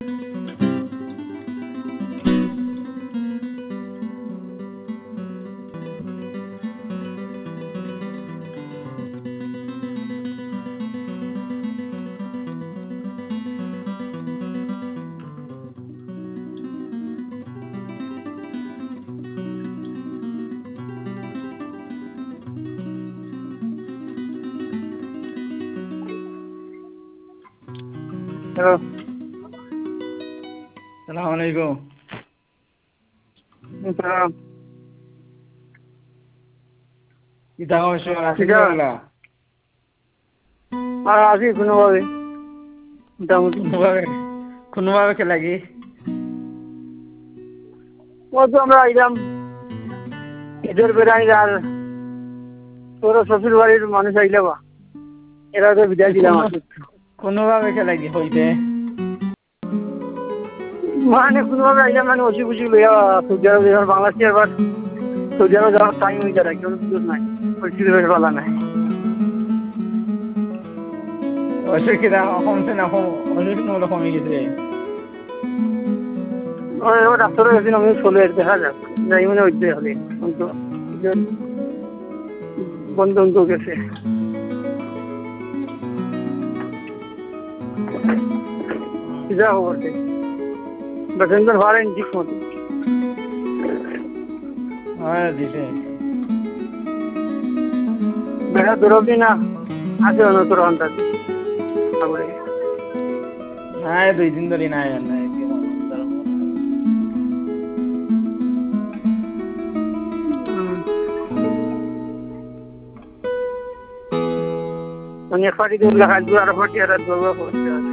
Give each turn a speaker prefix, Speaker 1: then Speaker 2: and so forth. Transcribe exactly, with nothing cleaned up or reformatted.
Speaker 1: Hello,
Speaker 2: সালাম আলাইকুম। কি থাকা অবশ্য রাখি দিলা
Speaker 1: আর আছি কোনোভাবে মোটামুটি।
Speaker 2: কোনোভাবে কোনোভাবে খেলা কি
Speaker 1: ও তো আমরা আইলাম ঈদের বেড়াই আর তোর শ্বশুর বাড়ির মানুষ আইলে বা এরা তো বিদায় দিলাম আর
Speaker 2: কোনোভাবে খেলা কি হইতে
Speaker 1: মানে কোনোভাবে আইলাম মানে অসুখ বুসুখ লইয়া সৌদি আরব এবার বাংলাদেশে এবার সৌদি আরব যাওয়ার টাইম হয়ে যায় কেউ সুযোগ নাই পরিস্থিতি বেশ ভালো নাই।
Speaker 2: অসুখ কিনা কমছে না অসুখ নহলে কমে গেছে
Speaker 1: এবার ডাক্তারও গেছিল আমি চলে দেখা যাক যাই মানে ওইতে হবে কিন্তু বন্ধ বন্ধ গেছে। যা খবর বেতন ভাড়েন ঠিক মতো
Speaker 2: হ্যাঁ দিছে
Speaker 1: বেড়া দৌড়বি না আছে তোর অন্তর
Speaker 2: হ্যাঁ দুই দিন ধরে নাই নাই
Speaker 1: মানে এক পাটি দৌড়লে খাইল আর পাটি আর দৌড়বা করতে